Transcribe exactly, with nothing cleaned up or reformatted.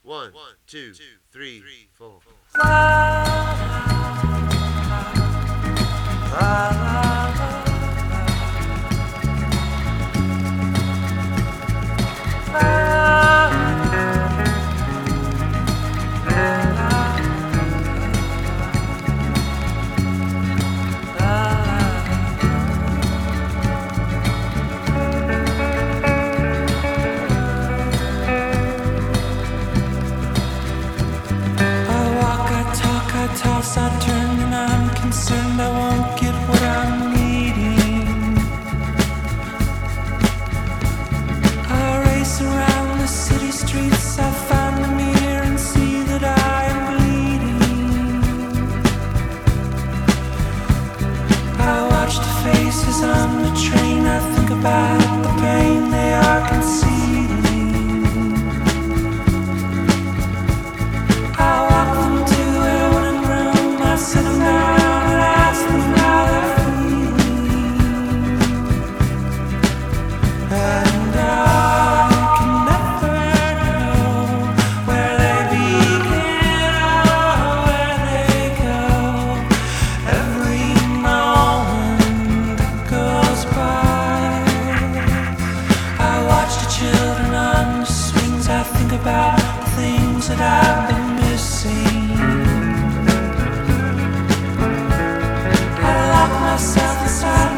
One, two, three, four. Toss, I turn, and I'm concerned I won't get what I'm needing. I race around the city streets, I find the mirror and see that I am bleeding. I watch the faces on the train, I think about the pain they are concealing. I walk them to a wooden room, I sit them down and ask them how they're feeling. And I can never know where they begin or where they go. Every moment that goes by, I watch the children on the swings, I think about the things that I've been I lock myself inside